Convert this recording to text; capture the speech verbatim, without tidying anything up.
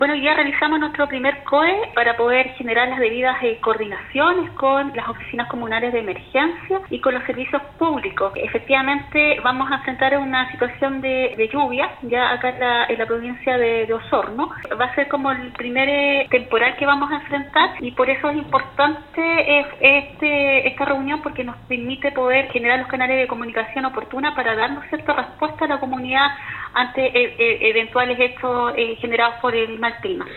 Bueno, ya realizamos nuestro primer C O E para poder generar las debidas eh, coordinaciones con las oficinas comunales de emergencia y con los servicios públicos. Efectivamente, vamos a enfrentar una situación de, de lluvia, ya acá en la, en la provincia de, de Osorno. Va a ser como el primer eh, temporal que vamos a enfrentar y por eso es importante eh, este, esta reunión porque nos permite poder generar los canales de comunicación oportuna para darnos cierta respuesta a la comunidad ante eh, eh, eventuales hechos eh, generados por el mal clima.